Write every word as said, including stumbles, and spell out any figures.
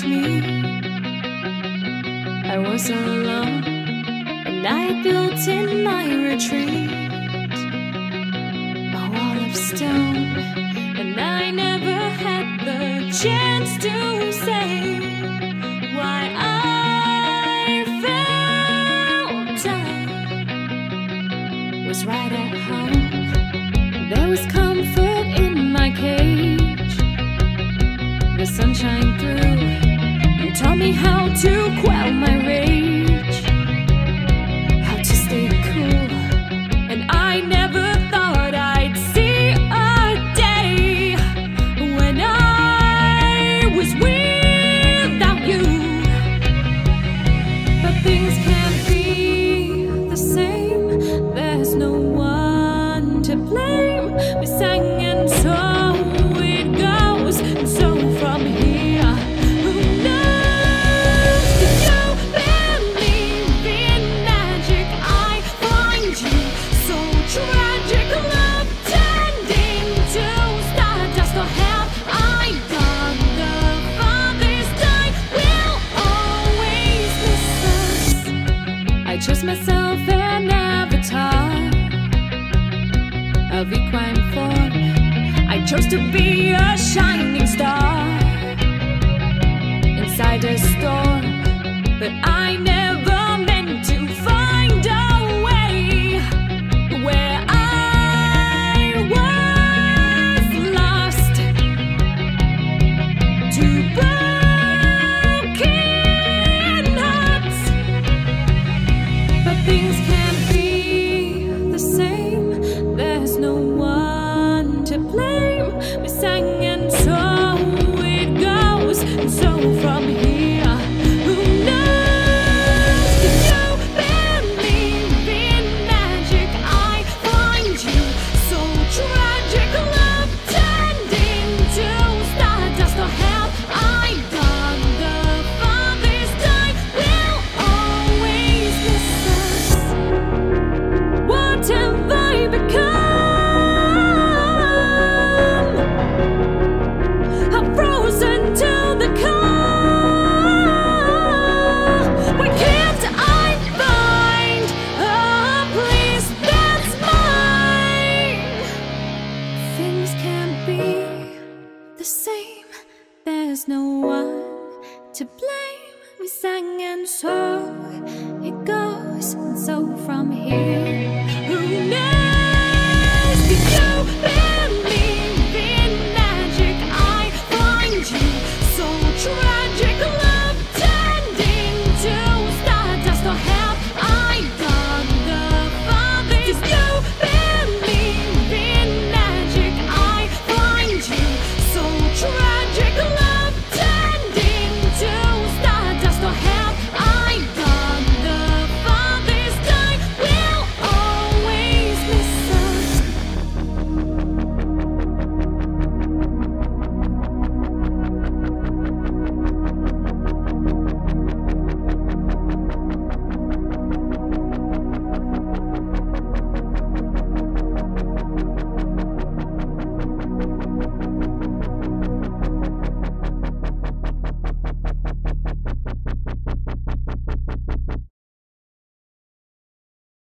left me, I was alone, and I built in my retreat a wall of stone, and I never had the chance to say why I felt I was right at home. There was comfort in my cage, the sunshine through. You taught me how to quell my rage, how to stay cool, and I never thought I'd see a day when I was without you. But things can't be the same, there's no one to blame. We sang and so it goes, and so from here, who knows? Do you believe in magic? I find you so tragic. Love turned into stardust, or have I gone the farthest? I will always miss us. I chose myself an avatar of equine form. I chose to be a shining star inside a storm, but I never meant to find a way where I was lost to broken hearts. But things can't be the same, there's no one to blame. We sang and so it goes, and so from here, who knows? Do you believe in magic? I find you so tragic. Love turned into stardust, or have I gone the farthest? I will always miss us. What have I become? I'm frozen to the core. Why can't I find a place that's mine? Things can't be the same, there's no one to blame. We sang and so it goes, and so from here,